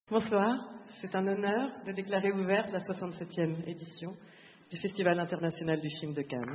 Bonsoir, c'est un honneur de déclarer ouverte la 67e édition du Festival international du film de Cannes.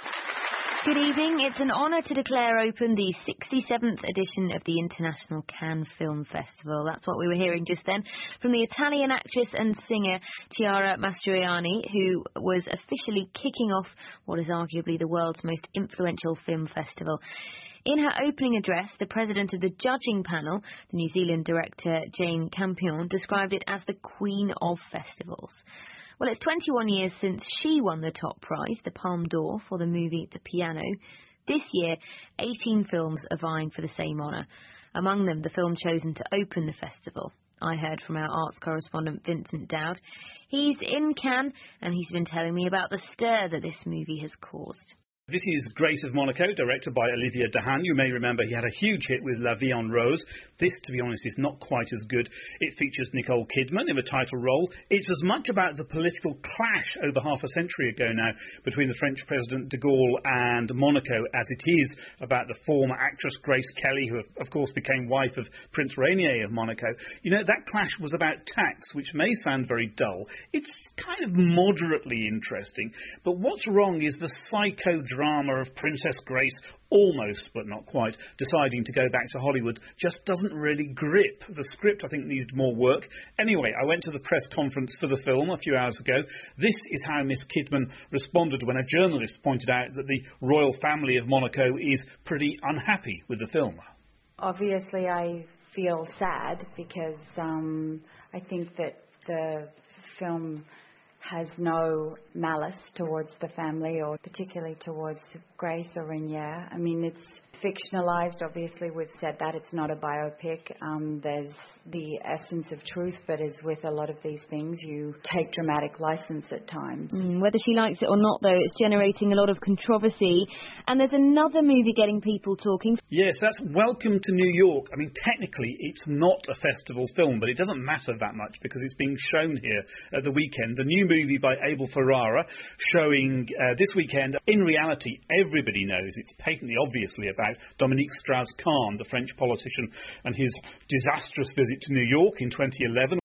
Good evening. It's an honour to declare open the 67th edition of the International Cannes Film Festival. That's what we were hearing just then from the Italian actress and singer Chiara Mastroianni, who was officially kicking off what is arguably the world's most influential film festival. In her opening address, the president of the judging panel, the New Zealand director Jane Campion, described it as the Queen of Festivals. Well, it's 21 years since she won the top prize, the Palme d'Or, for the movie The Piano. This year, 18 films are vying for the same honour. Among them, the film chosen to open the festival. I heard from our arts correspondent Vincent Dowd. He's in Cannes, and he's been telling me about the stir that this movie has caused. This is Grace of Monaco, directed by Olivier Dahan. You may remember he had a huge hit with La Vie en Rose. This, to be honest, is not quite as good. It features Nicole Kidman in the title role. It's as much about the political clash over half a century ago now between the French President de Gaulle and Monaco as it is about the former actress Grace Kelly, who of course became wife of Prince Rainier of Monaco. You know, that clash was about tax, which may sound very dull. It's kind of moderately interesting. But what's wrong is the psychodrama of Princess Grace, almost but not quite, deciding to go back to Hollywood just doesn't really grip. The script, I think, needed more work. Anyway, I went to the press conference for the film a few hours ago. This is how Miss Kidman responded when a journalist pointed out that the royal family of Monaco is pretty unhappy with the film. Obviously, I feel sad because I think that the film has no malice towards the family or particularly towards Grace or Rainier. I mean, it's fictionalized, obviously, we've said that. It's not a biopic. There's the essence of truth, but as with a lot of these things, you take dramatic license at times. Whether she likes it or not, though, it's generating a lot of controversy. And there's another movie getting people talking. Yes, that's Welcome to New York. I mean, technically, it's not a festival film, but it doesn't matter that much because it's being shown here at the weekend. The new movie by Abel Ferrara, showing this weekend. In reality, everybody knows it's patently obviously about Dominique Strauss-Kahn, the French politician, and his disastrous visit to New York in 2011.